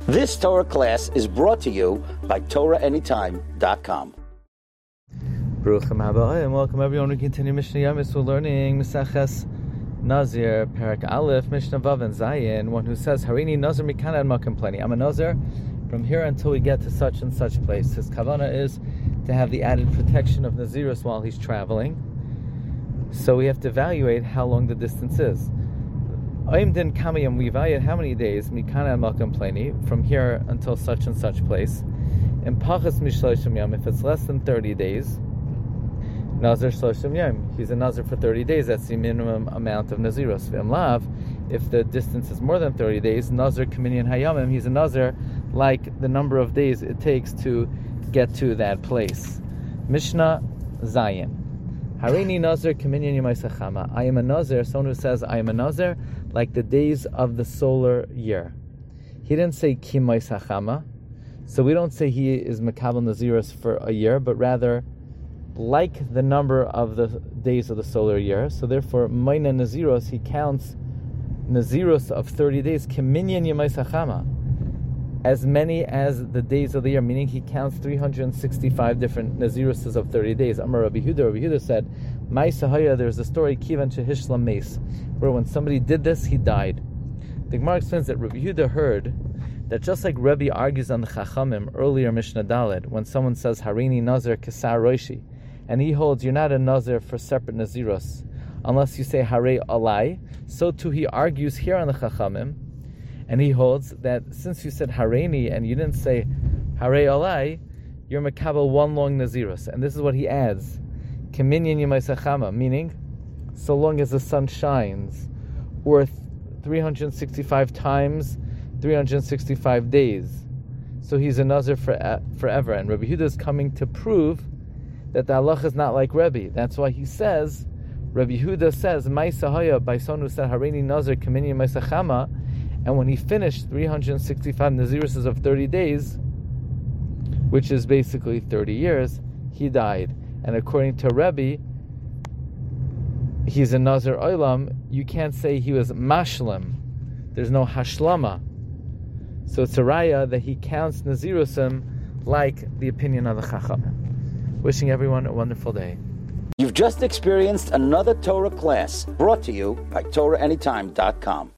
This Torah class is brought to you by TorahAnytime.com. Baruch and welcome everyone. We continue Mishnah Yamis. We're learning Mesaches Nazir, Parak Aleph, Mishnah Vav and Zayin. One who says, Harini Nazir Mikana and Makam Pleni. I'm a Nazir from here until we get to such and such place. His kavanah is to have the added protection of Nazirus while he's traveling. So we have to evaluate how long the distance is. Oim din kamayam, we evaluate how many days, Mikana and Makam Pleni, from here until such and such place. And Pachas Mishloshim Yam, if it's less than 30 days, Nazir Shloshim Yom. He's a Nazir for 30 days. That's the minimum amount of Nazirus. V'emlav, if the distance is more than 30 days, Nazir Kaminyan Hayamim. He's a Nazir like the number of days it takes to get to that place. Mishnah Zayin. Harini Nazir Kaminyan Yemaisachama. I am a Nazir. Someone who says I am a Nazir like the days of the solar year. He didn't say Kimaisachama, so we don't say he is Makabel Nazirus for a year, but rather like the number of the days of the solar year. So therefore, Maina Naziros, he counts Naziros of 30 days, Keminyan Yemaisachama, as many as the days of the year, meaning he counts 365 different Naziroses of 30 days. Amar Rabbi Yehuda said, Maisahaya, there's a story, Kivan Shehishlam Meis, where when somebody did this, he died. The Gemara explains that Rabbi Yehuda heard that just like Rebbe argues on the Chachamim, earlier Mishnah Daled, when someone says, Harini Nazir Kesar Roishi, and he holds you're not a Nazir for separate Naziros unless you say Harei Alai. So too he argues here on the Chachamim, and he holds that since you said Hareini and you didn't say Harei Alai, you're Makabel one long Naziros. And this is what he adds, Keminyan Yemaisachama, meaning so long as the sun shines, or 365 times 365 days. So he's a Nazir forever. And Rabbi Yehuda is coming to prove that the halacha is not like Rebbe. That's why he says, Rabbi Yehuda says, Maisahaya, by someone who said, Hareini Nazir, Kamini Maisachama, and when he finished 365 Naziruses of 30 days, which is basically 30 years, he died. And according to Rebbe, he's a Nazir Olam. You can't say he was Mashlim. There's no Hashlama. So it's a raya that he counts Nazirusim like the opinion of the Chachamim. Wishing everyone a wonderful day. You've just experienced another Torah class brought to you by TorahAnytime.com.